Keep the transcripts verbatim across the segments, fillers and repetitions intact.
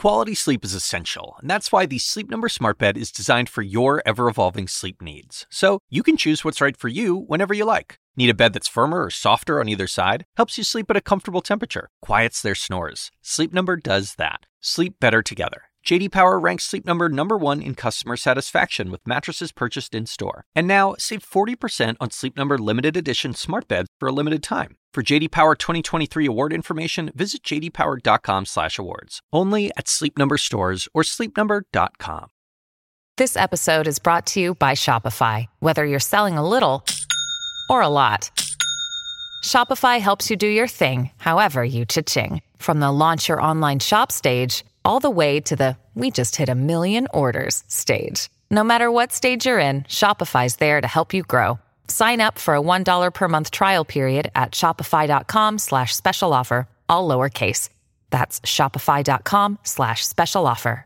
Quality sleep is essential, and that's why the Sleep Number Smart Bed is designed for your ever-evolving sleep needs. So you can choose what's right for you whenever you like. Need a bed that's firmer or softer on either side? Helps you sleep at a comfortable temperature. Quiets their snores. Sleep Number does that. Sleep better together. J D Power ranks Sleep Number number one in customer satisfaction with mattresses purchased in-store. And now, save forty percent on Sleep Number limited edition smart beds for a limited time. For J D Power twenty twenty-three award information, visit j d power dot com slash awards. Only at Sleep Number stores or sleep number dot com. This episode is brought to you by Shopify. Whether you're selling a little or a lot, Shopify helps you do your thing, however you cha-ching. From the launch your online shop stage, all the way to the we just hit a million orders stage. No matter what stage you're in, Shopify's there to help you grow. Sign up for a one dollar per month trial period at shopify.com slash special offer, all lowercase. That's shopify.com slash special offer.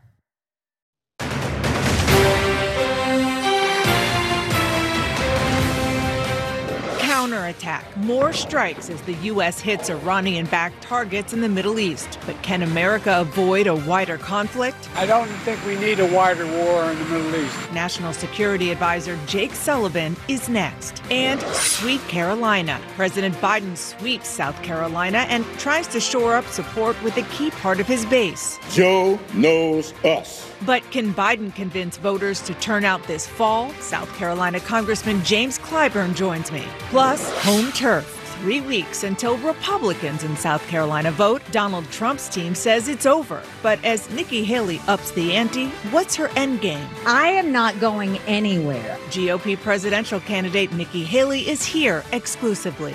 Counterattack. More strikes as the U S hits Iranian-backed targets in the Middle East. But can America avoid a wider conflict? I don't think we need a wider war in the Middle East. National Security Advisor Jake Sullivan is next. And Sweet Carolina. President Biden sweeps South Carolina and tries to shore up support with a key part of his base. Joe knows us. But can Biden convince voters to turn out this fall? South Carolina Congressman James Clyburn joins me. Plus, home turf. Three weeks until Republicans in South Carolina vote. Donald Trump's team says it's over. But as Nikki Haley ups the ante, what's her endgame? I am not going anywhere. G O P presidential candidate Nikki Haley is here exclusively.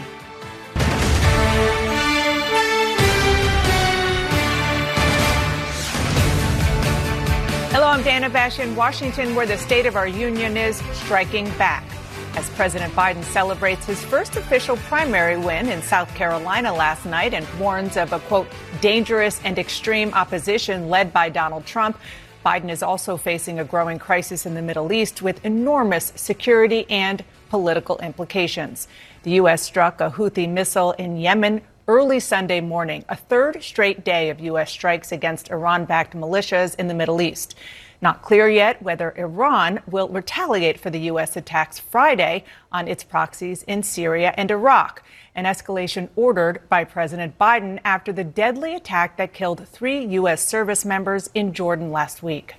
Hello, I'm Dana Bash in Washington, where the State of our Union is striking back. As President Biden celebrates his first official primary win in South Carolina last night and warns of a, quote, dangerous and extreme opposition led by Donald Trump, Biden is also facing a growing crisis in the Middle East with enormous security and political implications. The U S struck a Houthi missile in Yemen early Sunday morning, a third straight day of U S strikes against Iran-backed militias in the Middle East. Not clear yet whether Iran will retaliate for the U S attacks Friday on its proxies in Syria and Iraq, an escalation ordered by President Biden after the deadly attack that killed three U S service members in Jordan last week.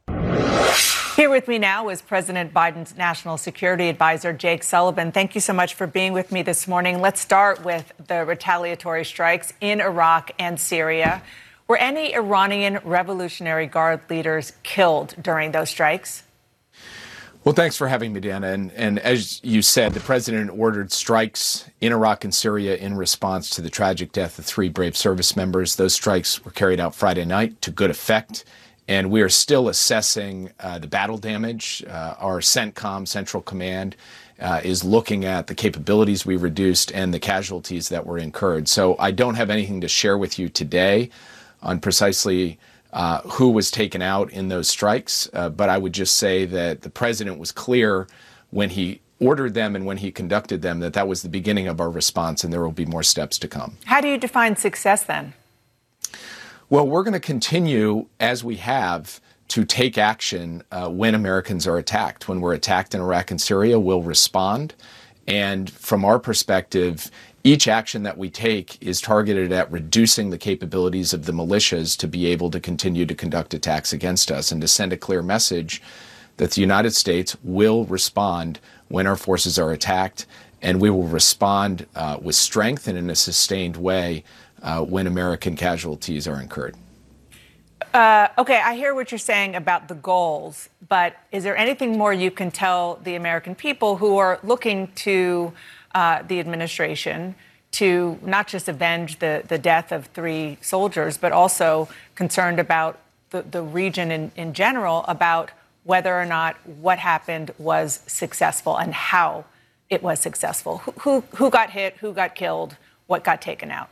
Here with me now is President Biden's National Security Advisor, Jake Sullivan. Thank you so much for being with me this morning. Let's start with the retaliatory strikes in Iraq and Syria. Were any Iranian Revolutionary Guard leaders killed during those strikes? Well, thanks for having me, Dana. And, and as you said, the president ordered strikes in Iraq and Syria in response to the tragic death of three brave service members. Those strikes were carried out Friday night to good effect. And we are still assessing uh, the battle damage. Uh, our CENTCOM, Central Command, uh, is looking at the capabilities we reduced and the casualties that were incurred. So I don't have anything to share with you today on precisely uh, who was taken out in those strikes. Uh, but I would just say that the president was clear when he ordered them and when he conducted them that that was the beginning of our response, and there will be more steps to come. How do you define success then? Well, we're going to continue, as we have, to take action uh, when Americans are attacked. When we're attacked in Iraq and Syria, we'll respond. And from our perspective, each action that we take is targeted at reducing the capabilities of the militias to be able to continue to conduct attacks against us and to send a clear message that the United States will respond when our forces are attacked, and we will respond uh, with strength and in a sustained way uh, when American casualties are incurred. Uh, okay, I hear what you're saying about the goals, but is there anything more you can tell the American people who are looking to uh, the administration to not just avenge the, the death of three soldiers, but also concerned about the, the region in, in general, about whether or not what happened was successful and how it was successful? Who, who, who got hit, who got killed, what got taken out?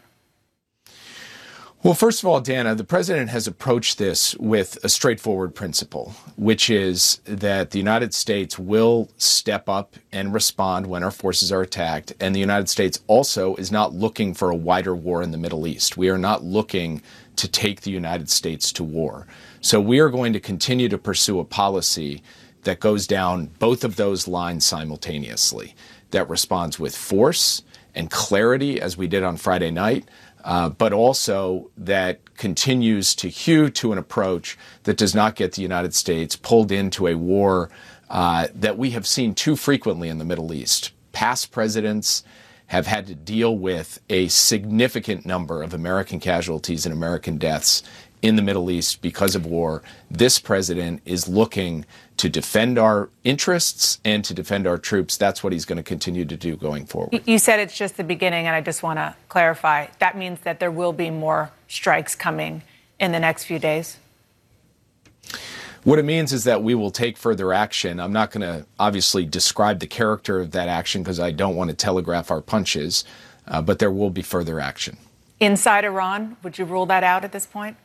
Well, first of all, Dana, the president has approached this with a straightforward principle, which is that the United States will step up and respond when our forces are attacked. And the United States also is not looking for a wider war in the Middle East. We are not looking to take the United States to war. So we are going to continue to pursue a policy that goes down both of those lines simultaneously, that responds with force and clarity, as we did on Friday night, uh, but also that continues to hew to an approach that does not get the United States pulled into a war uh, that we have seen too frequently in the Middle East. Past presidents have had to deal with a significant number of American casualties and American deaths in the Middle East because of war. This president is looking to defend our interests and to defend our troops. That's what he's going to continue to do going forward. You said it's just the beginning, and I just want to clarify. That means that there will be more strikes coming in the next few days? What it means is that we will take further action. I'm not going to obviously describe the character of that action because I don't want to telegraph our punches, uh, but there will be further action. Inside Iran, would you rule that out at this point?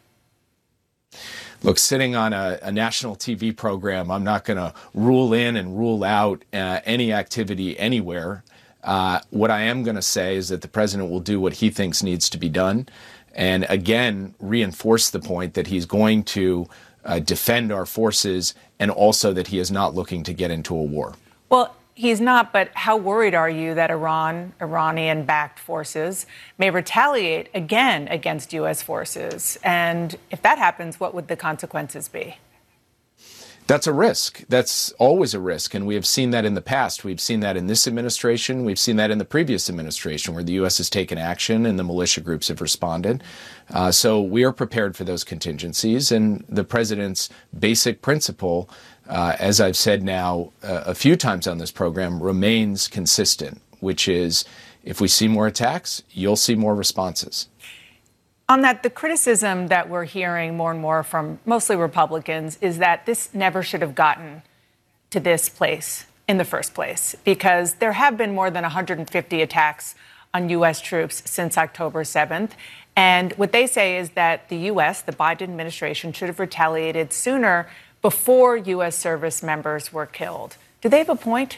Look, sitting on a, a national T V program, I'm not going to rule in and rule out uh, any activity anywhere. Uh, what I am going to say is that the president will do what he thinks needs to be done, and again, reinforce the point that he's going to uh, defend our forces and also that he is not looking to get into a war. Well, he's not, but how worried are you that Iran, Iranian-backed forces may retaliate again against U S forces? And if that happens, what would the consequences be? That's a risk. That's always a risk. And we have seen that in the past. We've seen that in this administration. We've seen that in the previous administration where the U S has taken action and the militia groups have responded. Uh, so we are prepared for those contingencies. And the president's basic principle, uh, as I've said now uh, a few times on this program, remains consistent, which is if we see more attacks, you'll see more responses. On that, the criticism that we're hearing more and more from mostly Republicans is that this never should have gotten to this place in the first place, because there have been more than one hundred fifty attacks on U S troops since October seventh. And what they say is that the U S, the Biden administration, should have retaliated sooner before U S service members were killed. Do they have a point?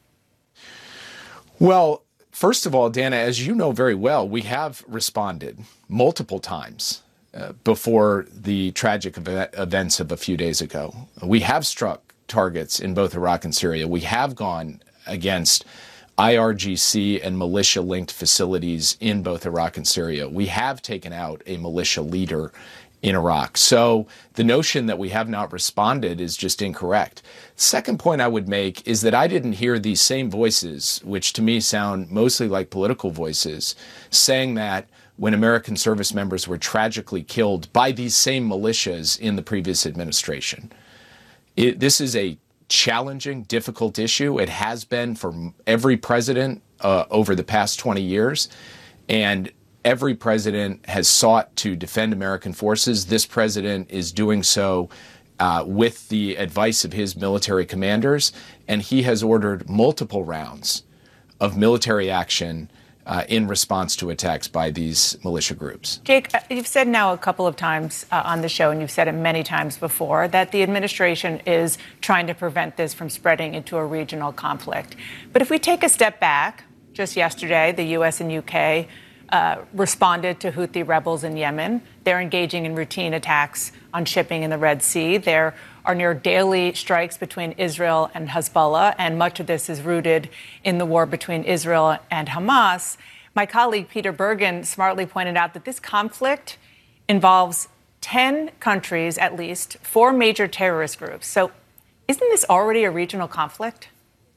Well, first of all, Dana, as you know very well, we have responded multiple times uh, before the tragic ev- events of a few days ago. We have struck targets in both Iraq and Syria. We have gone against I R G C and militia-linked facilities in both Iraq and Syria. We have taken out a militia leader in Iraq. So the notion that we have not responded is just incorrect. Second point I would make is that I didn't hear these same voices, which to me sound mostly like political voices, saying that when American service members were tragically killed by these same militias in the previous administration. It, this is a challenging, difficult issue. It has been for every president uh, over the past twenty years. And every president has sought to defend American forces. This president is doing so uh, with the advice of his military commanders, and he has ordered multiple rounds of military action uh, in response to attacks by these militia groups. Jake, you've said now a couple of times uh, on the show, and you've said it many times before, that the administration is trying to prevent this from spreading into a regional conflict. But if we take a step back, just yesterday, the U S and U K Uh, responded to Houthi rebels in Yemen. They're engaging in routine attacks on shipping in the Red Sea. There are near daily strikes between Israel and Hezbollah, and much of this is rooted in the war between Israel and Hamas. My colleague Peter Bergen smartly pointed out that this conflict involves ten countries, at least, four major terrorist groups. So isn't this already a regional conflict?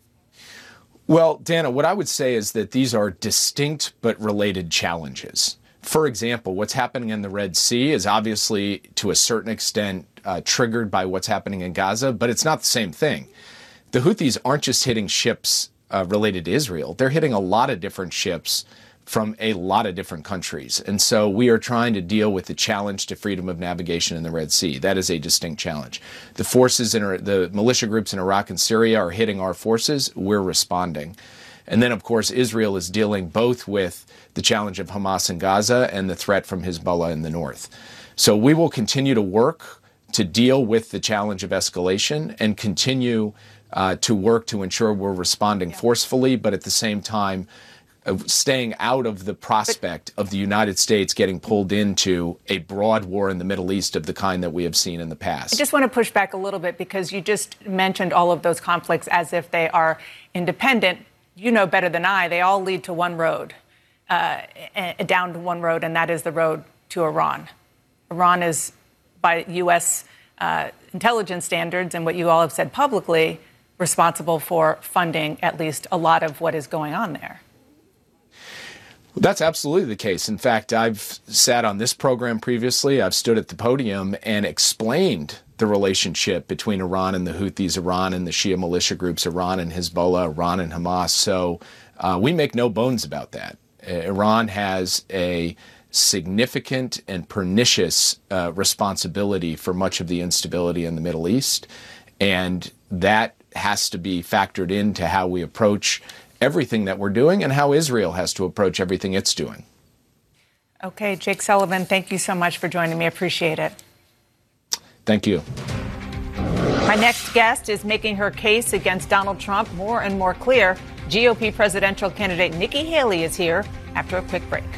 Well, Dana, what I would say is that these are distinct but related challenges. For example, what's happening in the Red Sea is obviously, to a certain extent, uh, triggered by what's happening in Gaza, but it's not the same thing. The Houthis aren't just hitting ships uh, related to Israel. They're hitting a lot of different ships from a lot of different countries. And so we are trying to deal with the challenge to freedom of navigation in the Red Sea. That is a distinct challenge. The forces in the militia groups in Iraq and Syria are hitting our forces. We're responding. And then, of course, Israel is dealing both with the challenge of Hamas in Gaza and the threat from Hezbollah in the north. So we will continue to work to deal with the challenge of escalation and continue uh, to work to ensure we're responding forcefully, but at the same time, of staying out of the prospect of the United States getting pulled into a broad war in the Middle East of the kind that we have seen in the past. I just want to push back a little bit because you just mentioned all of those conflicts as if they are independent. You know better than I, they all lead to one road, uh, down to one road, and that is the road to Iran. Iran is, by U S uh, intelligence standards and what you all have said publicly, responsible for funding at least a lot of what is going on there. That's absolutely the case. In fact, I've sat on this program previously. I've stood at the podium and explained the relationship between Iran and the Houthis, Iran and the Shia militia groups, Iran and Hezbollah, Iran and Hamas. So uh, we make no bones about that. Uh, Iran has a significant and pernicious uh, responsibility for much of the instability in the Middle East. And that has to be factored into how we approach everything that we're doing and how Israel has to approach everything it's doing. Okay, Jake Sullivan, thank you so much for joining me. I appreciate it. Thank you. My next guest is making her case against Donald Trump more and more clear. G O P presidential candidate Nikki Haley is here after a quick break.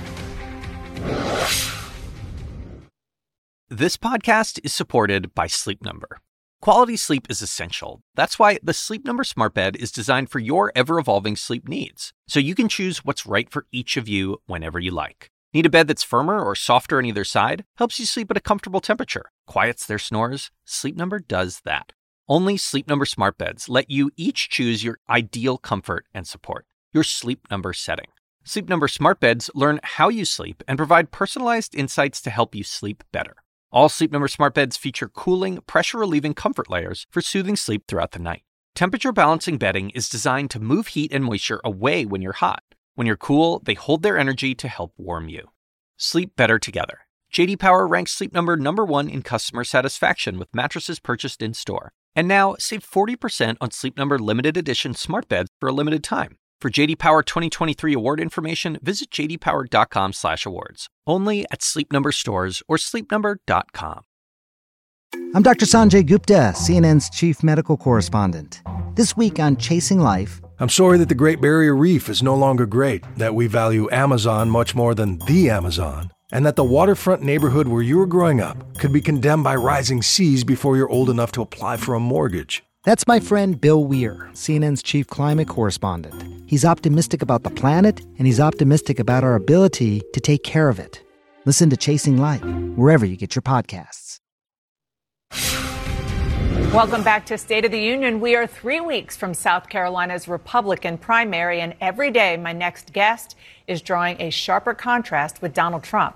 This podcast is supported by Sleep Number. Quality sleep is essential. That's why the Sleep Number Smart Bed is designed for your ever-evolving sleep needs, so you can choose what's right for each of you whenever you like. Need a bed that's firmer or softer on either side? Helps you sleep at a comfortable temperature. Quiets their snores? Sleep Number does that. Only Sleep Number Smart Beds let you each choose your ideal comfort and support, your Sleep Number setting. Sleep Number Smart Beds learn how you sleep and provide personalized insights to help you sleep better. All Sleep Number Smart Beds feature cooling, pressure-relieving comfort layers for soothing sleep throughout the night. Temperature-balancing bedding is designed to move heat and moisture away when you're hot. When you're cool, they hold their energy to help warm you. Sleep better together. J D Power ranks Sleep Number number one in customer satisfaction with mattresses purchased in-store. And now, save forty percent on Sleep Number limited edition smart beds for a limited time. For J D Power twenty twenty-three award information, visit j d power dot com slash awards. Only at Sleep Number stores or sleep number dot com. I'm Doctor Sanjay Gupta, C N N's chief medical correspondent. This week on Chasing Life... I'm sorry that the Great Barrier Reef is no longer great, that we value Amazon much more than the Amazon, and that the waterfront neighborhood where you were growing up could be condemned by rising seas before you're old enough to apply for a mortgage. That's my friend Bill Weir, C N N's chief climate correspondent. He's optimistic about the planet, and he's optimistic about our ability to take care of it. Listen to Chasing Life, wherever you get your podcasts. Welcome back to State of the Union. We are three weeks from South Carolina's Republican primary, and every day my next guest is drawing a sharper contrast with Donald Trump.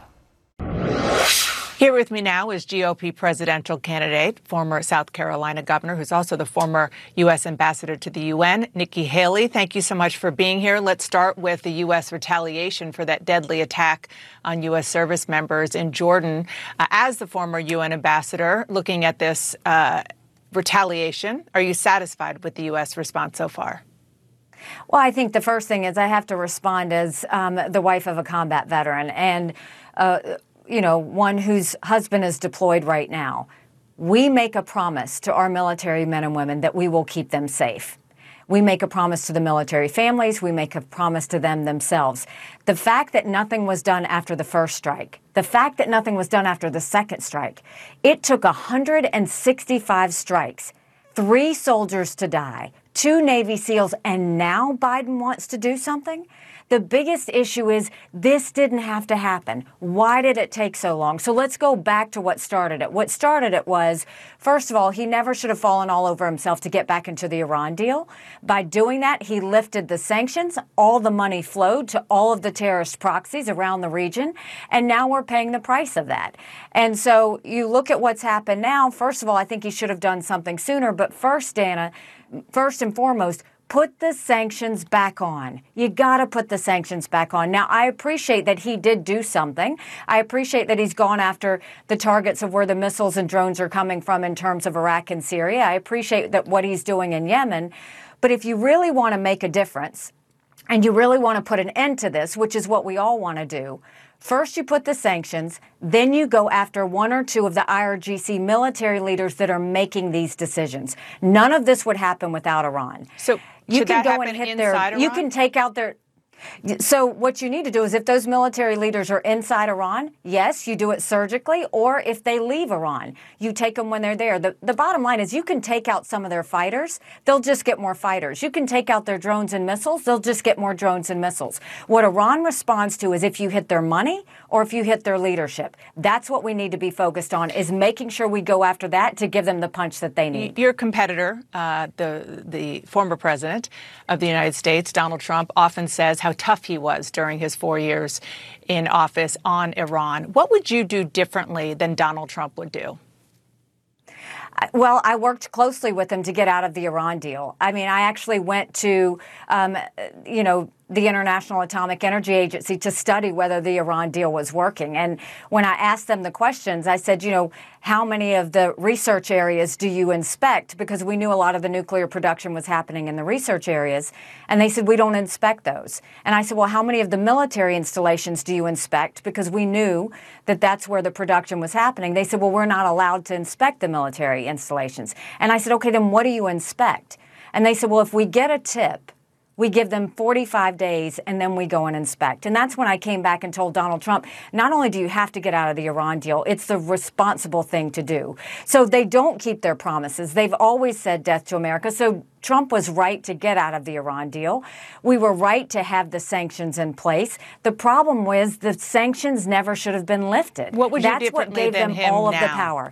Here with me now is G O P presidential candidate, former South Carolina governor, who's also the former U S ambassador to the U N, Nikki Haley. Thank you so much for being here. Let's start with the U S retaliation for that deadly attack on U S service members in Jordan. Uh, as the former U N ambassador, looking at this uh, retaliation, are you satisfied with the U S response so far? Well, I think the first thing is I have to respond as um, the wife of a combat veteran and uh, you know, one whose husband is deployed right now. We make a promise to our military men and women that we will keep them safe. We make a promise to the military families. We make a promise to them themselves. The fact that nothing was done after the first strike, the fact that nothing was done after the second strike, it took one hundred sixty-five strikes, three soldiers to die, two Navy SEALs, and now Biden wants to do something? The biggest issue is this didn't have to happen. Why did it take so long? So let's go back to what started it. What started it was, first of all, he never should have fallen all over himself to get back into the Iran deal. By doing that, he lifted the sanctions. All the money flowed to all of the terrorist proxies around the region. And now we're paying the price of that. And so you look at what's happened now. First of all, I think he should have done something sooner. But first, Dana, first and foremost, put the sanctions back on. You got to put the sanctions back on. Now, I appreciate that he did do something. I appreciate that he's gone after the targets of where the missiles and drones are coming from in terms of Iraq and Syria. I appreciate that what he's doing in Yemen. But if you really want to make a difference and you really want to put an end to this, which is what we all want to do, first you put the sanctions, then you go after one or two of the I R G C military leaders that are making these decisions. None of this would happen without Iran. So you should can that go and happen hit their. inside You Iran? can take out their. So what you need to do is if those military leaders are inside Iran, yes, you do it surgically, or if they leave Iran, you take them when they're there. The, the bottom line is you can take out some of their fighters, they'll just get more fighters. You can take out their drones and missiles, they'll just get more drones and missiles. What Iran responds to is if you hit their money or if you hit their leadership. That's what we need to be focused on, is making sure we go after that to give them the punch that they need. Your competitor, uh, the, the former president of the United States, Donald Trump, often says how tough he was during his four years in office on Iran. What would you do differently than Donald Trump would do? Well, I worked closely with him to get out of the Iran deal. I mean, I actually went to, um, you know, the International Atomic Energy Agency to study whether the Iran deal was working. And when I asked them the questions, I said, you know, how many of the research areas do you inspect? Because we knew a lot of the nuclear production was happening in the research areas. And they said, we don't inspect those. And I said, well, how many of the military installations do you inspect? Because we knew that that's where the production was happening. They said, well, we're not allowed to inspect the military installations. And I said, okay, then what do you inspect? And they said, well, if we get a tip, we give them forty-five days and then we go and inspect. And that's when I came back and told Donald Trump, not only do you have to get out of the Iran deal, it's the responsible thing to do. So they don't keep their promises. They've always said death to America. So Trump was right to get out of the Iran deal. We were right to have the sanctions in place. The problem was the sanctions never should have been lifted. What would you That's do what gave than them him all now? of the power.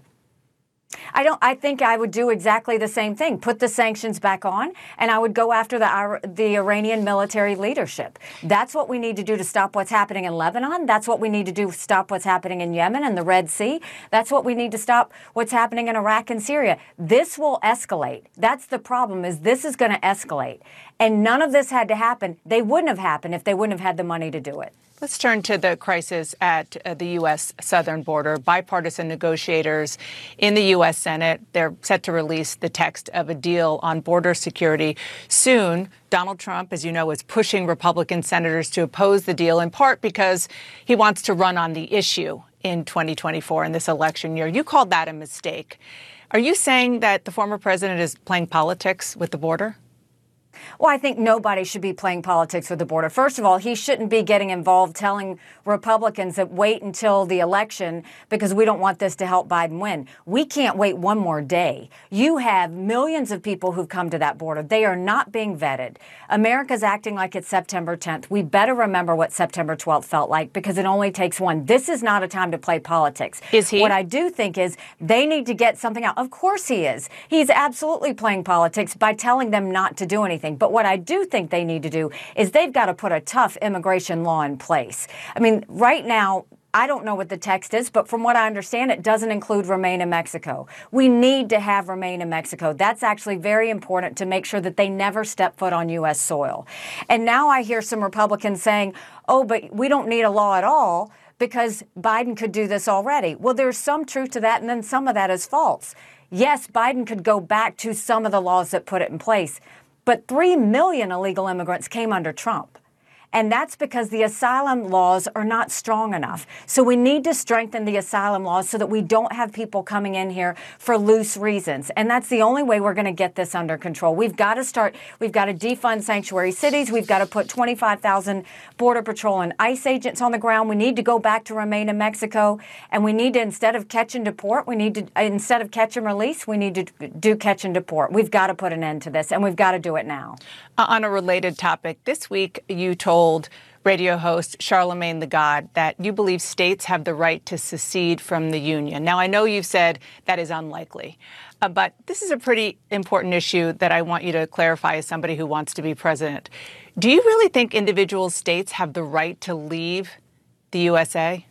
I don't. I think I would do exactly the same thing. Put the sanctions back on, and I would go after the the Iranian military leadership. That's what we need to do to stop what's happening in Lebanon. That's what we need to do to stop what's happening in Yemen and the Red Sea. That's what we need to stop what's happening in Iraq and Syria. This will escalate. That's the problem, is this is going to escalate. And none of this had to happen. They wouldn't have happened if they wouldn't have had the money to do it. Let's turn to the crisis at uh, the U S southern border. Bipartisan negotiators in the U S Senate, they're set to release the text of a deal on border security soon. Donald Trump, as you know, is pushing Republican senators to oppose the deal, in part because he wants to run on the issue in twenty twenty-four, in this election year. You called that a mistake. Are you saying that the former president is playing politics with the border? Well, I think nobody should be playing politics with the border. First of all, he shouldn't be getting involved telling Republicans that wait until the election because we don't want this to help Biden win. We can't wait one more day. You have millions of people who've come to that border. They are not being vetted. America's acting like it's September tenth. We better remember what September twelfth felt like, because it only takes one. This is not a time to play politics. Is he? What I do think is they need to get something out. Of course he is. He's absolutely playing politics by telling them not to do anything. But what I do think they need to do is they've got to put a tough immigration law in place. I mean, right now, I don't know what the text is, but from what I understand, it doesn't include remain in Mexico. We need to have remain in Mexico. That's actually very important to make sure that they never step foot on U S soil. And now I hear some Republicans saying, oh, but we don't need a law at all because Biden could do this already. Well, there's some truth to that, and then some of that is false. Yes, Biden could go back to some of the laws that put it in place, but three million illegal immigrants came under Trump. And that's because the asylum laws are not strong enough. So we need to strengthen the asylum laws so that we don't have people coming in here for loose reasons. And that's the only way we're going to get this under control. We've got to start, we've got to defund sanctuary cities. We've got to put twenty-five thousand Border Patrol and ICE agents on the ground. We need to go back to remain in Mexico. And we need to, instead of catch and deport, we need to, instead of catch and release, we need to do catch and deport. We've got to put an end to this, and we've got to do it now. Uh, on a related topic, this week you told radio host Charlemagne the God that you believe states have the right to secede from the union. Now, I know you've said that is unlikely, uh, but this is a pretty important issue that I want you to clarify as somebody who wants to be president. Do you really think individual states have the right to leave the U S A?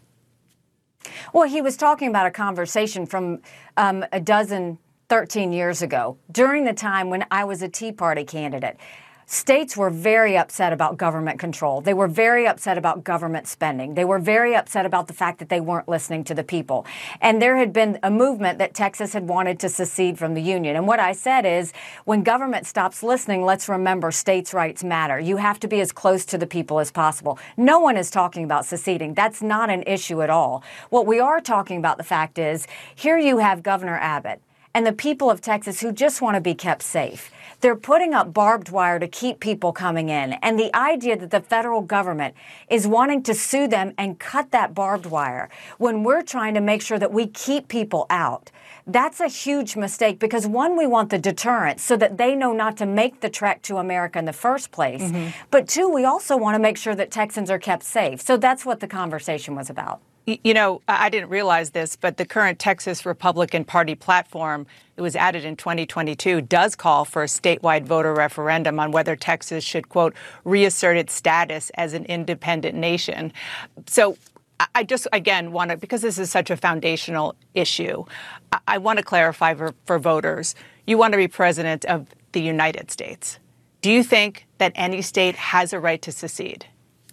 Well, he was talking about a conversation from um, a dozen, thirteen years ago, during the time when I was a Tea Party candidate. States were very upset about government control. They were very upset about government spending. They were very upset about the fact that they weren't listening to the people. And there had been a movement that Texas had wanted to secede from the union. And what I said is, when government stops listening, let's remember states' rights matter. You have to be as close to the people as possible. No one is talking about seceding. That's not an issue at all. What we are talking about, the fact is, here you have Governor Abbott. and the people of Texas who just want to be kept safe. They're putting up barbed wire to keep people coming in. And the idea that the federal government is wanting to sue them and cut that barbed wire when we're trying to make sure that we keep people out, that's a huge mistake because, one, we want the deterrence so that they know not to make the trek to America in the first place. Mm-hmm. But two, we also want to make sure that Texans are kept safe. So that's what the conversation was about. You know, I didn't realize this, but the current Texas Republican Party platform, it was added in twenty twenty-two, does call for a statewide voter referendum on whether Texas should, quote, reassert its status as an independent nation. So I just, again, want to, because this is such a foundational issue, I want to clarify for, for voters. You want to be president of the United States. Do you think that any state has a right to secede?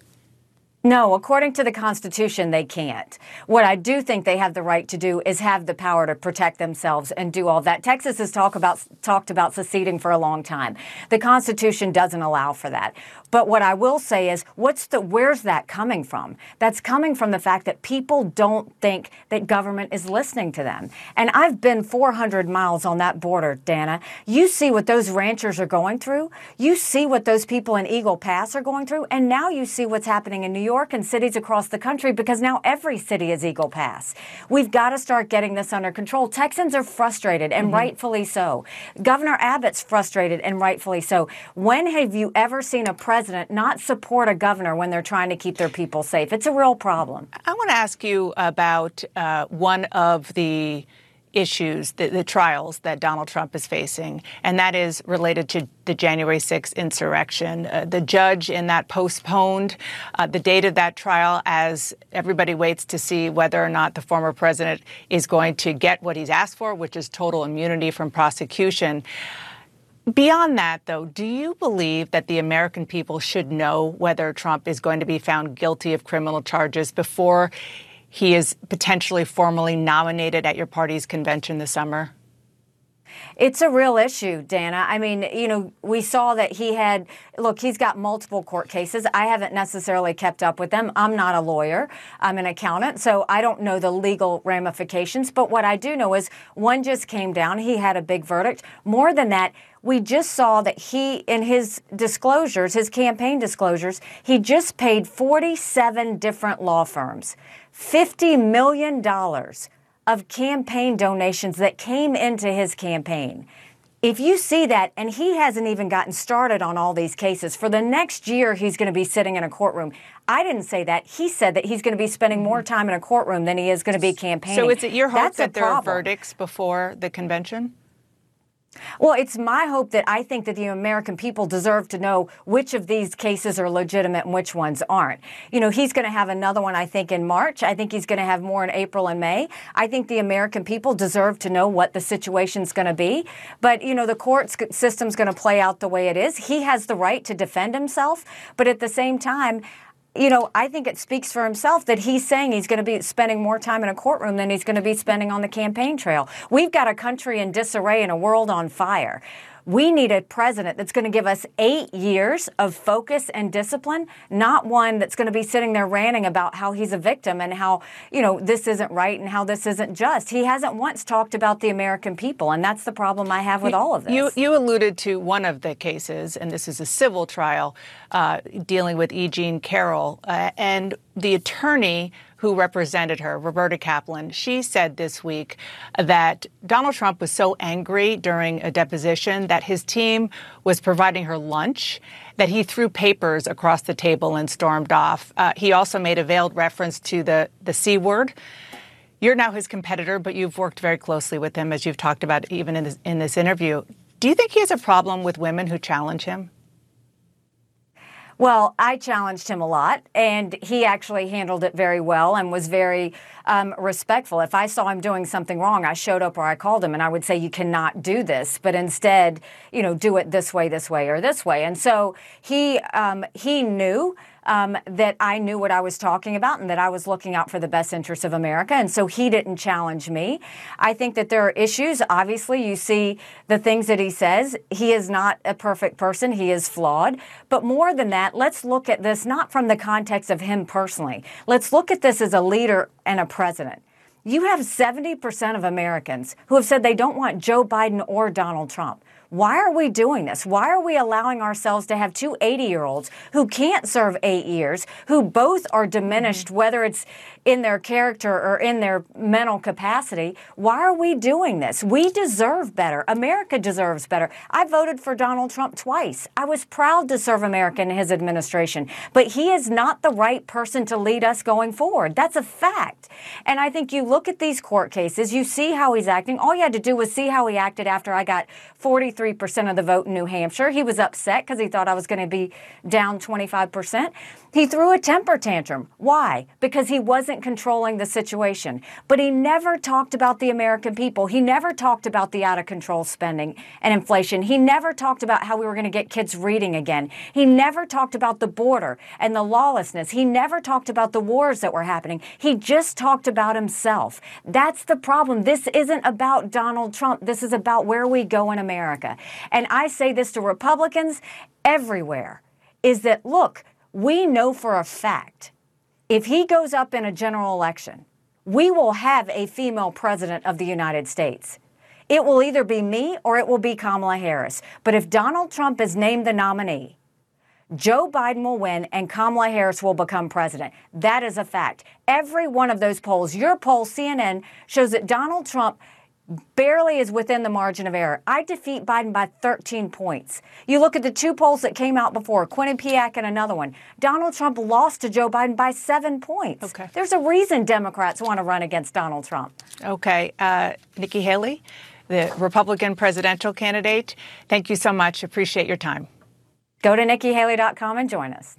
No, according to the Constitution, they can't. What I do think they have the right to do is have the power to protect themselves and do all that. Texas has talk about, talked about seceding for a long time. The Constitution doesn't allow for that. But what I will say is, what's the, where's that coming from? That's coming from the fact that people don't think that government is listening to them. And I've been four hundred miles on that border, Dana. You see what those ranchers are going through. You see what those people in Eagle Pass are going through. And now you see what's happening in New York and cities across the country because now every city is Eagle Pass. We've got to start getting this under control. Texans are frustrated, and mm-hmm. rightfully so. Governor Abbott's frustrated, and rightfully so. When have you ever seen a president President not support a governor when they're trying to keep their people safe? It's a real problem. I want to ask you about uh, one of the issues, the, the trials that Donald Trump is facing, and that is related to the January sixth insurrection. Uh, the judge in that postponed uh, the date of that trial as everybody waits to see whether or not the former president is going to get what he's asked for, which is total immunity from prosecution. Beyond that, though, do you believe that the American people should know whether Trump is going to be found guilty of criminal charges before he is potentially formally nominated at your party's convention this summer? It's a real issue, Dana. I mean, you know, we saw that he had, look, he's got multiple court cases. I haven't necessarily kept up with them. I'm not a lawyer. I'm an accountant, so I don't know the legal ramifications. But what I do know is one just came down. He had a big verdict. More than that, we just saw that he, in his disclosures, his campaign disclosures, he just paid forty-seven different law firms fifty million dollars of campaign donations that came into his campaign. If you see that, and he hasn't even gotten started on all these cases, for the next year he's going to be sitting in a courtroom. I didn't say that. He said that he's going to be spending more time in a courtroom than he is going to be campaigning. So is it your hope That's that there problem. are verdicts before the convention? Well, it's my hope that I think that the American people deserve to know which of these cases are legitimate and which ones aren't. You know, he's going to have another one, I think, in March. I think he's going to have more in April and May. I think the American people deserve to know what the situation's going to be. But, you know, the court system's going to play out the way it is. He has the right to defend himself. But at the same time, you know, I think it speaks for himself that he's saying he's going to be spending more time in a courtroom than he's going to be spending on the campaign trail. We've got a country in disarray and a world on fire. We need a president that's going to give us eight years of focus and discipline, not one that's going to be sitting there ranting about how he's a victim and how, you know, this isn't right and how this isn't just. He hasn't once talked about the American people, and that's the problem I have with all of this. You, you alluded to one of the cases, and this is a civil trial uh, dealing with E. Jean Carroll, uh, and the attorney who represented her, Roberta Kaplan, she said this week that Donald Trump was so angry during a deposition that his team was providing her lunch, that he threw papers across the table and stormed off. Uh, he also made a veiled reference to the, the C word. You're now his competitor, but you've worked very closely with him, as you've talked about even in this, in this interview. Do you think he has a problem with women who challenge him? Well, I challenged him a lot, and he actually handled it very well and was very um, respectful. If I saw him doing something wrong, I showed up or I called him, and I would say, you cannot do this, but instead, you know, do it this way, this way, or this way. And so he um, he knew Um, that I knew what I was talking about and that I was looking out for the best interests of America. And so he didn't challenge me. I think that there are issues. Obviously, you see the things that he says. He is not a perfect person. He is flawed. But more than that, let's look at this not from the context of him personally. Let's look at this as a leader and a president. You have seventy percent of Americans who have said they don't want Joe Biden or Donald Trump. Why are we doing this? Why are we allowing ourselves to have two eighty-year-olds who can't serve eight years, who both are diminished, mm-hmm. whether it's in their character or in their mental capacity? Why are we doing this? We deserve better. America deserves better. I voted for Donald Trump twice. I was proud to serve America in his administration, but he is not the right person to lead us going forward. That's a fact. And I think you look at these court cases, you see how he's acting. All you had to do was see how he acted after I got forty-three percent of the vote in New Hampshire. He was upset because he thought I was going to be down twenty-five percent. He threw a temper tantrum. Why? Because he wasn't controlling the situation. But he never talked about the American people. He never talked about the out-of-control spending and inflation. He never talked about how we were going to get kids reading again. He never talked about the border and the lawlessness. He never talked about the wars that were happening. He just talked about himself. That's the problem. This isn't about Donald Trump. This is about where we go in America. And I say this to Republicans everywhere, is that, look, we know for a fact if he goes up in a general election, we will have a female president of the United States. It will either be me or it will be Kamala Harris. But if Donald Trump is named the nominee, Joe Biden will win and Kamala Harris will become president. That is a fact. Every one of those polls, your poll, C N N, shows that Donald Trump barely is within the margin of error. I defeat Biden by thirteen points. You look at the two polls that came out before, Quinnipiac and another one. Donald Trump lost to Joe Biden by seven points. Okay. There's a reason Democrats want to run against Donald Trump. Okay. Uh, Nikki Haley, the Republican presidential candidate, thank you so much. Appreciate your time. Go to nikki haley dot com and join us.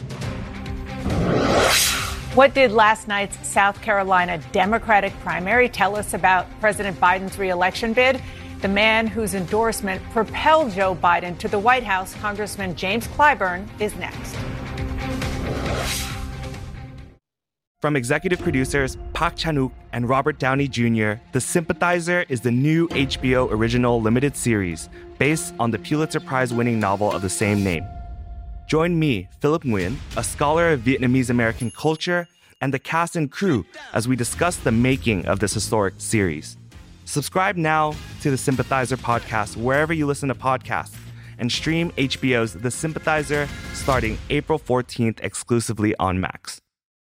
What did last night's South Carolina Democratic primary tell us about President Biden's re-election bid? The man whose endorsement propelled Joe Biden to the White House, Congressman James Clyburn, is next. From executive producers Park Chan-wook and Robert Downey Junior, The Sympathizer is the new H B O original limited series based on the Pulitzer Prize-winning novel of the same name. Join me, Philip Nguyen, a scholar of Vietnamese-American culture, and the cast and crew as we discuss the making of this historic series. Subscribe now to the Sympathizer podcast wherever you listen to podcasts, and stream H B O's The Sympathizer starting April fourteenth exclusively on Max.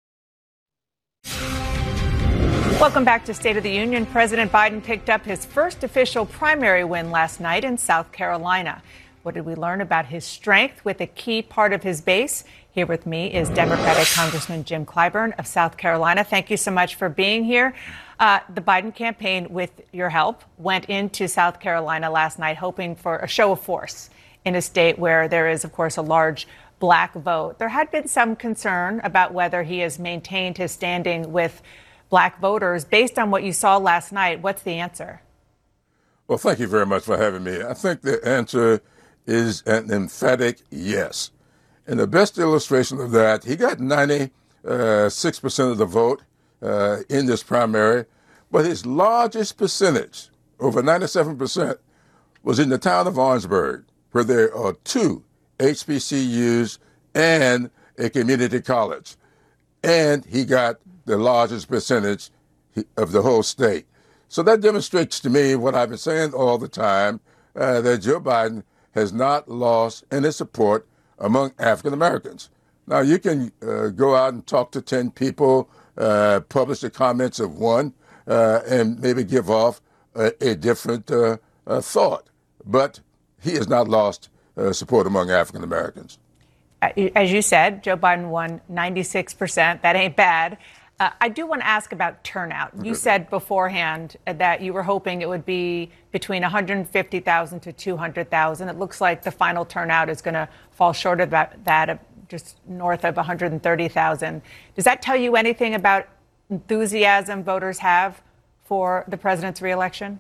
Welcome back to State of the Union. President Biden picked up his first official primary win last night in South Carolina. What did we learn about his strength with a key part of his base? Here with me is Democratic Congressman Jim Clyburn of South Carolina. Thank you so much for being here. Uh, the Biden campaign, with your help, went into South Carolina last night hoping for a show of force in a state where there is, of course, a large black vote. There had been some concern about whether he has maintained his standing with black voters. Based on what you saw last night, what's the answer? Well, thank you very much for having me. I think the answer is an emphatic yes. And the best illustration of that, he got ninety-six percent of the vote uh, in this primary, but his largest percentage, over ninety-seven percent, was in the town of Orangeburg, where there are two H B C Us and a community college. And he got the largest percentage of the whole state. So that demonstrates to me what I've been saying all the time, uh, that Joe Biden has not lost any support among African Americans. Now, you can uh, go out and talk to ten people, uh, publish the comments of one, uh, and maybe give off a, a different uh, uh, thought. But he has not lost uh, support among African Americans. As you said, Joe Biden won ninety-six percent. That ain't bad. Uh, I do want to ask about turnout. You said beforehand that you were hoping it would be between one hundred fifty thousand to two hundred thousand. It looks like the final turnout is going to fall short of that, that of just north of one hundred thirty thousand. Does that tell you anything about enthusiasm voters have for the president's reelection?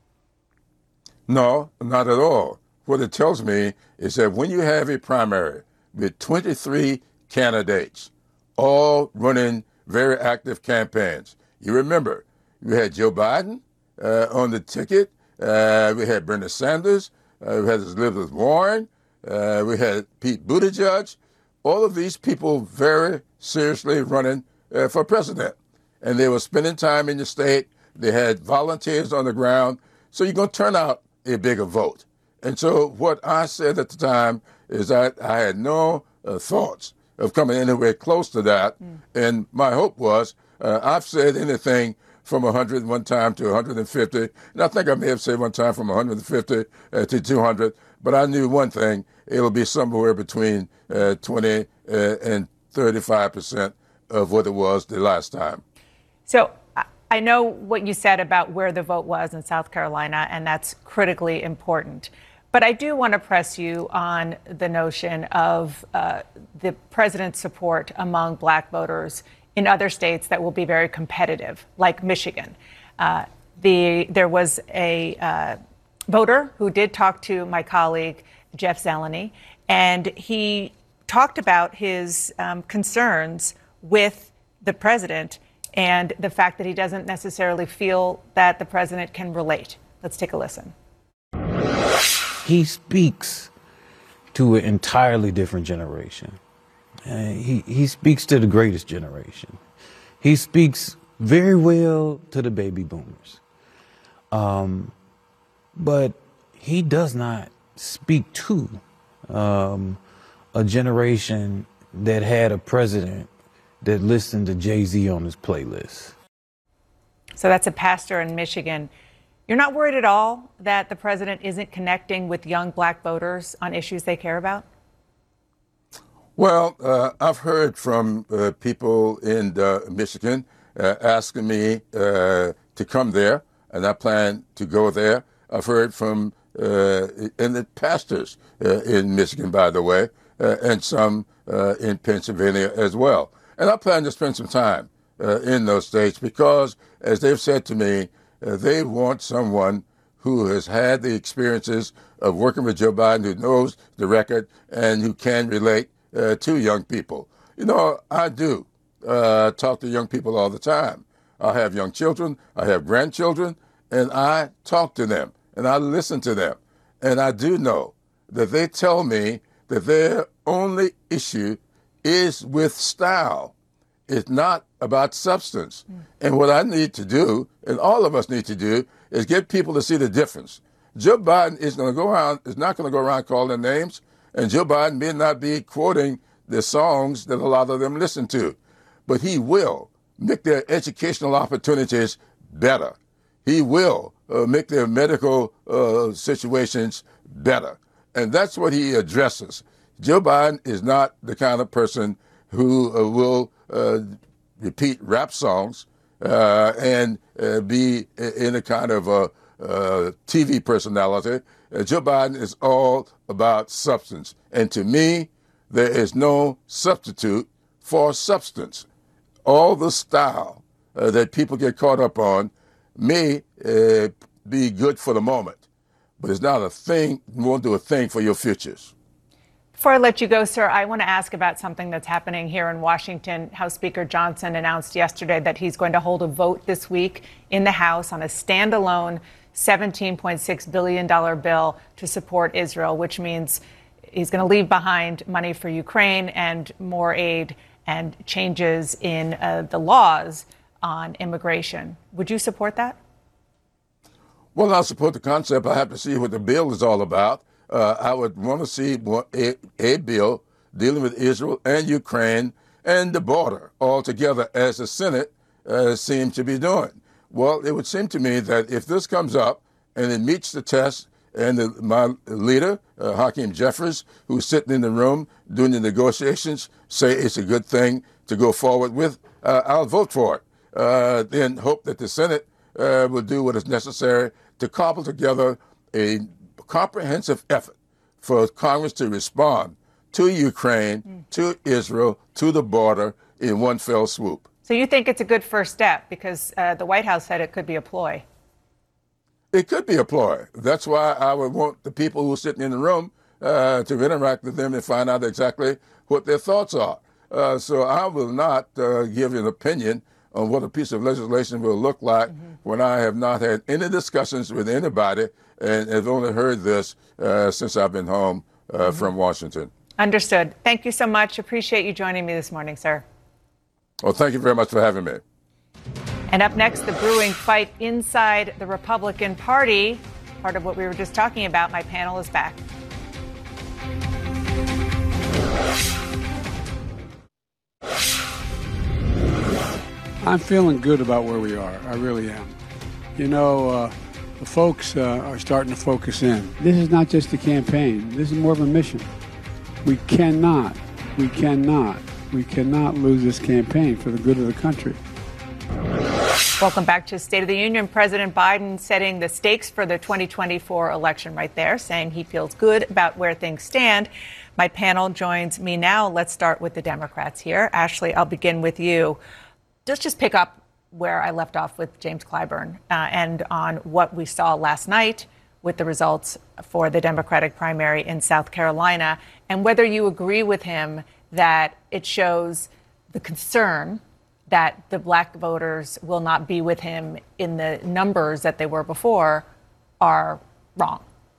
No, not at all. What it tells me is that when you have a primary with twenty-three candidates, all running very active campaigns. You remember, we had Joe Biden uh, on the ticket. Uh, we had Bernie Sanders. Uh, we had Elizabeth Warren. Uh, we had Pete Buttigieg. All of these people very seriously running uh, for president. and they were spending time in the state. They had volunteers on the ground. So you're going to turn out a bigger vote. And so what I said at the time is that I had no uh, thoughts of coming anywhere close to that. Mm. And my hope was, uh, I've said anything from one hundred one time to one hundred fifty. And I think I may have said one time from one hundred fifty uh, to two hundred. But I knew one thing, it'll be somewhere between uh, twenty uh, and thirty-five percent of what it was the last time. So I know what you said about where the vote was in South Carolina, and that's critically important. But I do want to press you on the notion of uh, the president's support among black voters in other states that will be very competitive, like Michigan. Uh, the there was a uh, voter who did talk to my colleague, Jeff Zeleny, and he talked about his um, concerns with the president and the fact that he doesn't necessarily feel that the president can relate. Let's take a listen. He speaks to an entirely different generation. Uh, he, he speaks to the greatest generation. He speaks very well to the baby boomers. Um, but he does not speak to um, a generation that had a president that listened to Jay-Z on his playlist. So that's a pastor in Michigan. You're not worried at all that the president isn't connecting with young black voters on issues they care about? Well, uh, I've heard from uh, people in uh, Michigan uh, asking me uh, to come there, and I plan to go there. I've heard from uh, and the pastors uh, in Michigan, by the way, uh, and some uh, in Pennsylvania as well. And I plan to spend some time uh, in those states because, as they've said to me, uh, they want someone who has had the experiences of working with Joe Biden, who knows the record, and who can relate uh, to young people. You know, I do uh, talk to young people all the time. I have young children, I have grandchildren, and I talk to them, and I listen to them. And I do know that they tell me that their only issue is with style. It's not about substance. Mm. And what I need to do, and all of us need to do, is get people to see the difference. Joe Biden is going to go around, is not going to go around calling names, and Joe Biden may not be quoting the songs that a lot of them listen to, but he will make their educational opportunities better. He will uh, make their medical uh, situations better. And that's what he addresses. Joe Biden is not the kind of person who uh, will uh, repeat rap songs uh, and uh, be in a kind of a, a T V personality. Uh, Joe Biden is all about substance. And to me, there is no substitute for substance. All the style uh, that people get caught up on may uh, be good for the moment, but it's not a thing, won't do a thing for your futures. Before I let you go, sir, I want to ask about something that's happening here in Washington. House Speaker Johnson announced yesterday that he's going to hold a vote this week in the House on a standalone seventeen point six billion dollars bill to support Israel, which means he's going to leave behind money for Ukraine and more aid and changes in uh, the laws on immigration. Would you support that? Well, I'll support the concept. I have to see what the bill is all about. Uh, I would want to see a, a bill dealing with Israel and Ukraine and the border all together, as the Senate uh, seems to be doing. Well, it would seem to me that if this comes up and it meets the test, and the, my leader, uh, Hakeem Jeffries, who's sitting in the room doing the negotiations, say it's a good thing to go forward with, uh, I'll vote for it. Uh, then hope that the Senate uh, will do what is necessary to cobble together a comprehensive effort for Congress to respond to Ukraine, mm. to Israel, to the border in one fell swoop. So you think it's a good first step because uh, the White House said it could be a ploy. It could be a ploy. That's why I would want the people who are sitting in the room uh, to interact with them and find out exactly what their thoughts are. Uh, so I will not uh, give an opinion on what a piece of legislation will look like mm-hmm. when I have not had any discussions with anybody and have only heard this uh, since I've been home uh, mm-hmm. from Washington. Understood. Thank you so much. Appreciate you joining me this morning, sir. Well, thank you very much for having me. And up next, the brewing fight inside the Republican Party. Part of what we were just talking about. My panel is back. I'm feeling good about where we are. I really am. You know, uh, the folks uh, are starting to focus in. This is not just a campaign. This is more of a mission. We cannot, we cannot, we cannot lose this campaign for the good of the country. Welcome back to State of the Union. President Biden setting the stakes for the twenty twenty-four election right there, saying he feels good about where things stand. My panel joins me now. Let's start with the Democrats here. Ashley, I'll begin with you. Let's just pick up where I left off with James Clyburn uh, and on what we saw last night with the results for the Democratic primary in South Carolina, and whether you agree with him that it shows the concern that the black voters will not be with him in the numbers that they were before are wrong.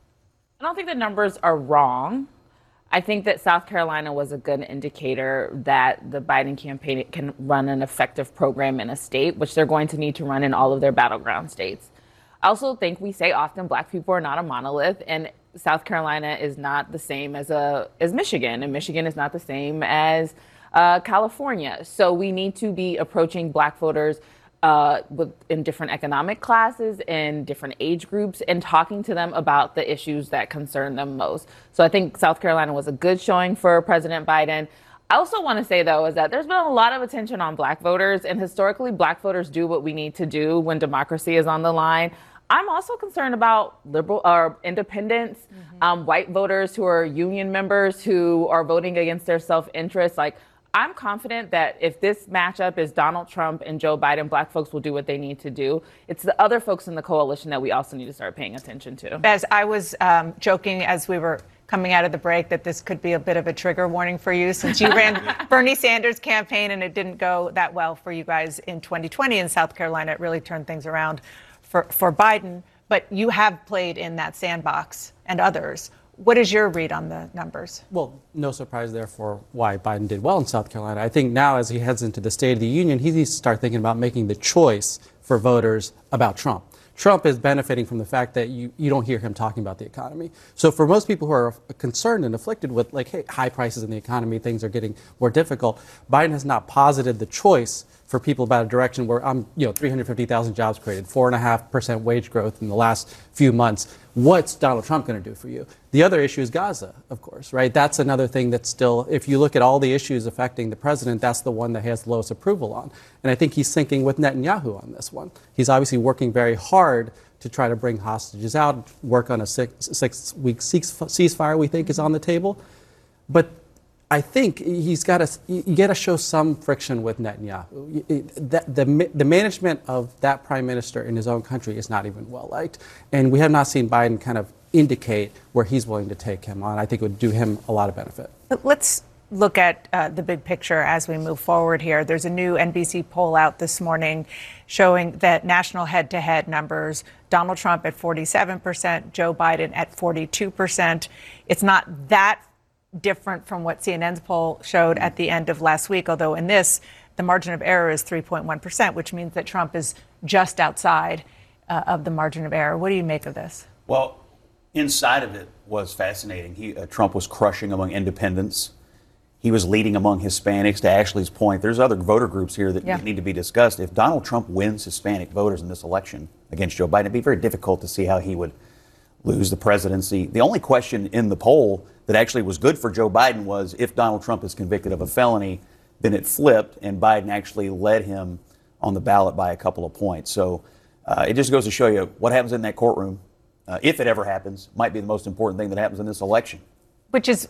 I don't think the numbers are wrong. I think that South Carolina was a good indicator that the Biden campaign can run an effective program in a state, which they're going to need to run in all of their battleground states. I also think we say often black people are not a monolith, and South Carolina is not the same as a as Michigan, and Michigan is not the same as uh, California. So we need to be approaching black voters Uh, with, in different economic classes, in different age groups, and talking to them about the issues that concern them most. So I think South Carolina was a good showing for President Biden. I also want to say, though, is that there's been a lot of attention on black voters, and historically, black voters do what we need to do when democracy is on the line. I'm also concerned about liberal or independents, mm-hmm. um, white voters who are union members who are voting against their self-interest. Like, I'm confident that if this matchup is Donald Trump and Joe Biden, black folks will do what they need to do. It's the other folks in the coalition that we also need to start paying attention to. As I was um, joking as we were coming out of the break that this could be a bit of a trigger warning for you, since you ran Bernie Sanders' campaign and it didn't go that well for you guys in twenty twenty in South Carolina. It really turned things around for, for Biden. But you have played in that sandbox and others. What is your read on the numbers? Well, no surprise, therefore, why Biden did well in South Carolina. I think now as he heads into the State of the Union, he needs to start thinking about making the choice for voters about Trump. Trump is benefiting from the fact that you, you don't hear him talking about the economy. So for most people who are concerned and afflicted with, like, hey, high prices in the economy, things are getting more difficult, Biden has not posited the choice for people about a direction where I'm, you know, three hundred fifty thousand jobs created, four and a half percent wage growth in the last few months. What's Donald Trump going to do for you? The other issue is Gaza, of course, right? That's another thing that's still, if you look at all the issues affecting the president, that's the one that he has the lowest approval on. And I think he's syncing with Netanyahu on this one. He's obviously working very hard to try to bring hostages out, work on a six, six week ceasefire we think is on the table. But I think he's got to, you got to show some friction with Netanyahu. The, the, the management of that prime minister in his own country is not even well liked. And we have not seen Biden kind of indicate where he's willing to take him on. I think it would do him a lot of benefit. Let's look at uh, the big picture as we move forward here. There's a new N B C poll out this morning showing that national head-to-head numbers, Donald Trump at forty-seven percent, Joe Biden at forty-two percent. It's not that different from what C N N's poll showed at the end of last week, although in this, the margin of error is three point one percent, which means that Trump is just outside uh, of the margin of error. What do you make of this? Well, inside of it was fascinating. He, uh, Trump was crushing among independents. He was leading among Hispanics. To Ashley's point, there's other voter groups here that yeah. need to be discussed. If Donald Trump wins Hispanic voters in this election against Joe Biden, it'd be very difficult to see how he would lose the presidency. The only question in the poll that actually was good for Joe Biden was if Donald Trump is convicted of a felony, then it flipped and Biden actually led him on the ballot by a couple of points. So uh, it just goes to show you what happens in that courtroom, uh, if it ever happens, might be the most important thing that happens in this election. Which is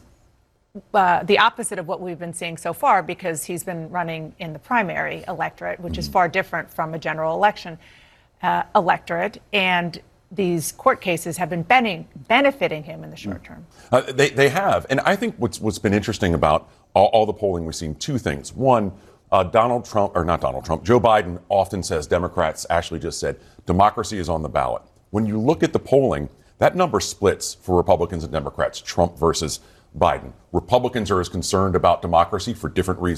uh, the opposite of what we've been seeing so far, because he's been running in the primary electorate, which mm-hmm. is far different from a general election uh, electorate. And these court cases have been benefiting, benefiting him in the short term. Uh, they, they have. And I think what's what's been interesting about all, all the polling we've seen, two things. One, uh, Donald Trump, or not Donald Trump, Joe Biden often says, Democrats actually just said, democracy is on the ballot. When you look at the polling, that number splits for Republicans and Democrats, Trump versus Biden. Republicans are as concerned about democracy for different reasons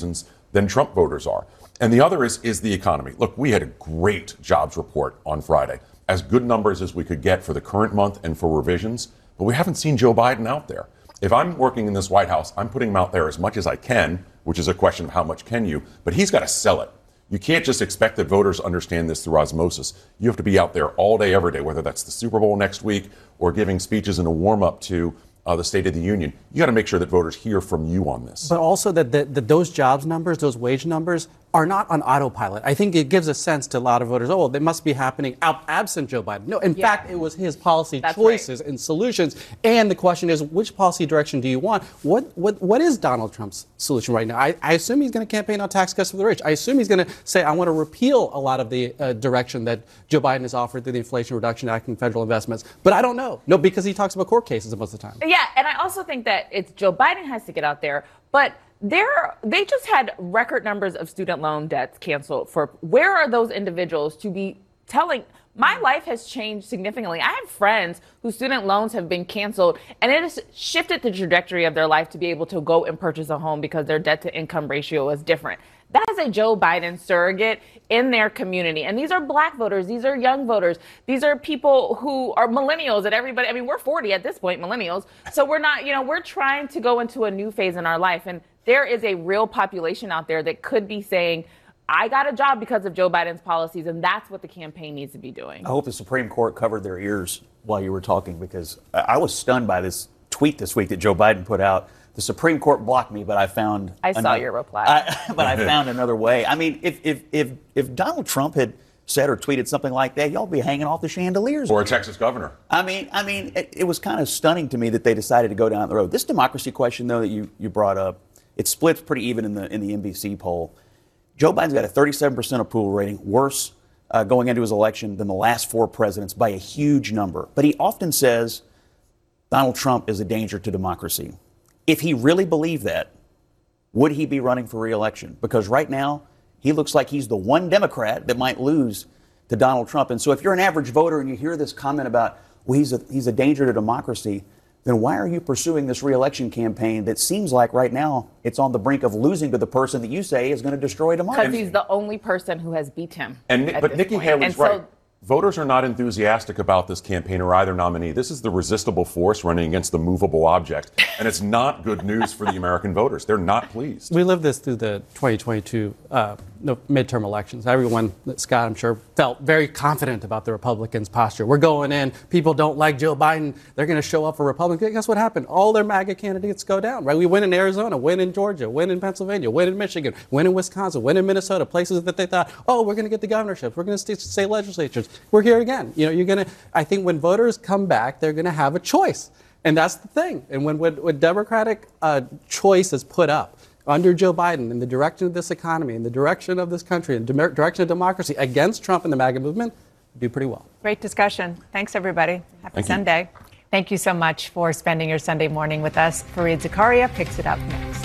than Trump voters are. And the other is, is the economy. Look, we had a great jobs report on Friday, as good numbers as we could get for the current month and for revisions, but we haven't seen Joe Biden out there. If I'm working in this White House, I'm putting him out there as much as I can, which is a question of how much can you, but he's got to sell it. You can't just expect that voters understand this through osmosis. You have to be out there all day, every day, whether that's the Super Bowl next week or giving speeches in a warm-up to uh, the State of the Union. You got to make sure that voters hear from you on this. But also that, that, that those jobs numbers, those wage numbers, are not on autopilot. I think it gives a sense to a lot of voters, oh, well, they must be happening ab- absent Joe Biden. No, in yeah. fact, it was his policy That's choices right. and solutions. And the question is, which policy direction do you want? What what what is Donald Trump's solution right now? I, I assume he's going to campaign on tax cuts for the rich. I assume he's going to say, I want to repeal a lot of the uh, direction that Joe Biden has offered through the Inflation Reduction Act and federal investments. But I don't know. No, because he talks about court cases most of the time. Yeah, and I also think that it's Joe Biden has to get out there, but They're, they just had record numbers of student loan debts canceled. For where are those individuals to be telling? My life has changed significantly. I have friends whose student loans have been canceled, and it has shifted the trajectory of their life to be able to go and purchase a home because their debt to income ratio is different. That is a Joe Biden surrogate in their community. And these are black voters. These are young voters. These are people who are millennials and everybody. I mean, we're forty at this point, millennials. So we're not, you know, we're trying to go into a new phase in our life. And there is a real population out there that could be saying, I got a job because of Joe Biden's policies. And that's what the campaign needs to be doing. I hope the Supreme Court covered their ears while you were talking, because I was stunned by this tweet this week that Joe Biden put out. The Supreme Court blocked me, but I found I saw another, your reply. I, but I found another way. I mean, if if if if Donald Trump had said or tweeted something like that, y'all be hanging off the chandeliers. Or a Texas governor. I mean, I mean, it, it was kind of stunning to me that they decided to go down the road. This democracy question, though, that you, you brought up, it splits pretty even in the in the N B C poll. Joe Biden's got a thirty-seven percent approval rating, worse uh, going into his election than the last four presidents by a huge number. But he often says Donald Trump is a danger to democracy. If he really believed that, would he be running for re-election? Because right now, he looks like he's the one Democrat that might lose to Donald Trump. And so if you're an average voter and you hear this comment about, well, he's a, he's a danger to democracy, then why are you pursuing this re-election campaign that seems like right now it's on the brink of losing to the person that you say is going to destroy democracy? Because he's the only person who has beat him. And But Nikki point. Haley's and right. So, Voters are not enthusiastic about this campaign or either nominee. This is the resistible force running against the movable object. And it's not good news for the American voters. They're not pleased. We lived this through the twenty twenty-two uh, no, midterm elections. Everyone, Scott, I'm sure, felt very confident about the Republicans' posture. We're going in. People don't like Joe Biden. They're going to show up for Republicans. Guess what happened? All their MAGA candidates go down, right? We win in Arizona, win in Georgia, win in Pennsylvania, win in Michigan, win in Wisconsin, win in Minnesota, places that they thought, oh, we're going to get the governorships. We're going to state, state legislatures. We're here again. You know, you're going to, I think when voters come back, they're going to have a choice. And that's the thing. And when, when, when Democratic uh, choice is put up under Joe Biden in the direction of this economy, in the direction of this country, in the dem- direction of democracy against Trump and the MAGA movement, we do pretty well. Great discussion. Thanks, everybody. Happy Thank Sunday. You. Thank you so much for spending your Sunday morning with us. Fareed Zakaria picks it up next.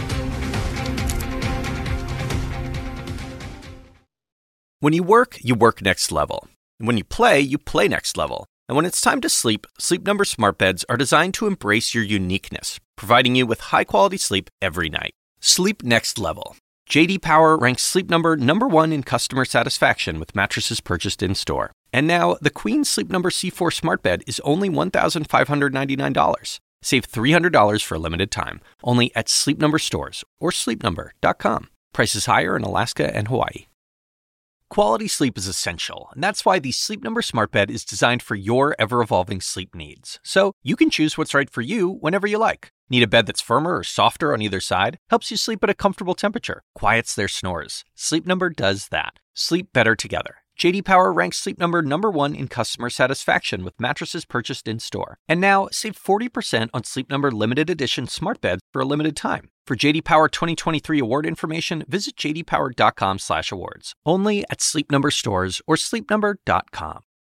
When you work, you work next level. And when you play, you play next level. And when it's time to sleep, Sleep Number smart beds are designed to embrace your uniqueness, providing you with high-quality sleep every night. Sleep next level. J D Power ranks Sleep Number number one in customer satisfaction with mattresses purchased in-store. And now, the Queen Sleep Number C four smart bed is only one thousand five hundred ninety-nine dollars. Save three hundred dollars for a limited time, only at Sleep Number stores or sleep number dot com. Prices higher in Alaska and Hawaii. Quality sleep is essential, and that's why the Sleep Number smart bed is designed for your ever-evolving sleep needs. So you can choose what's right for you whenever you like. Need a bed that's firmer or softer on either side? Helps you sleep at a comfortable temperature. Quiets their snores. Sleep Number does that. Sleep better together. J D Power ranks Sleep Number number one in customer satisfaction with mattresses purchased in-store. And now, save forty percent on Sleep Number limited edition smart beds for a limited time. For J D Power twenty twenty-three award information, visit j d power dot com slash awards. Only at Sleep Number stores or sleep number dot com.